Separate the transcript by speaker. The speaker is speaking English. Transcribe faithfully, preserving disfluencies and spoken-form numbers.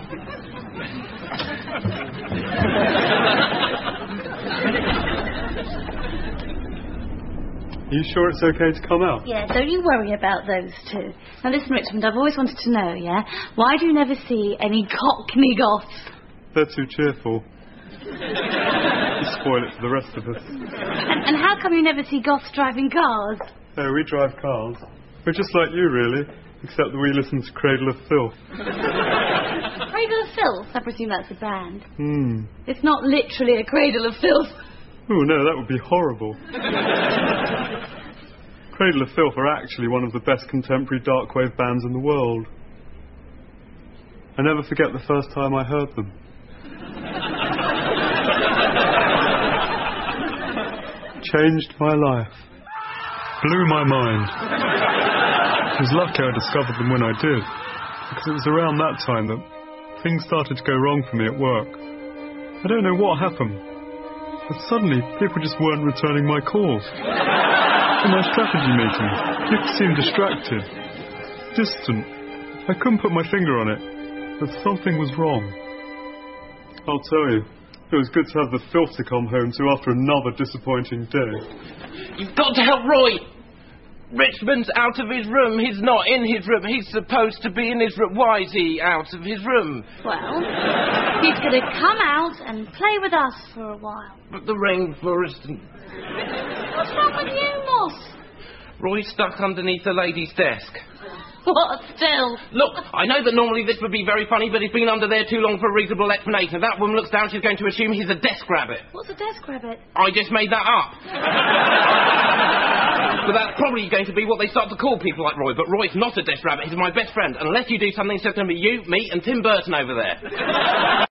Speaker 1: Are you sure it's okay to come out?
Speaker 2: Yeah, don't you worry about those two. Now listen, Richmond, I've always wanted to know, yeah? Why do you never see any Cockney goths?
Speaker 1: They're too cheerful. You spoil it for the rest of us.
Speaker 2: And, and how come you never see goths driving cars?
Speaker 1: Oh, we drive cars. We're just like you, really, except that we listen to Cradle of Filth.
Speaker 2: Cradle of Filth? I presume that's a band.
Speaker 1: Hmm.
Speaker 2: It's not literally a cradle of filth.
Speaker 1: Oh, no, that would be horrible. Cradle of Filth are actually one of the best contemporary darkwave bands in the world. I never forget the first time I heard them. Changed my life. Blew my mind. It was lucky I discovered them when I did, because it was around that time that things started to go wrong for me at work. I don't know what happened, but suddenly people just weren't returning my calls. In my strategy meetings, people seemed distracted, distant. I couldn't put my finger on it, but something was wrong. I'll tell you, it was good to have the filth to come home to after another disappointing day.
Speaker 3: You've got to help Roy! Richmond's out of his room. He's not in his room. He's supposed to be in his room. Why is he out of his room?
Speaker 2: Well, he's going to come out and play with us for a while.
Speaker 3: But the rainforest... And...
Speaker 2: What's wrong with you, Moss?
Speaker 3: Roy's stuck underneath the lady's desk.
Speaker 2: What still?
Speaker 3: Look, I know that normally this would be very funny, but he's been under there too long for a reasonable explanation. If that woman looks down, she's going to assume he's a desk rabbit.
Speaker 2: What's a desk rabbit?
Speaker 3: I just made that up. But that's probably going to be what they start to call people like Roy. But Roy's not a desk rabbit. He's my best friend. Unless you do something, it's just going to be you, me, and Tim Burton over there.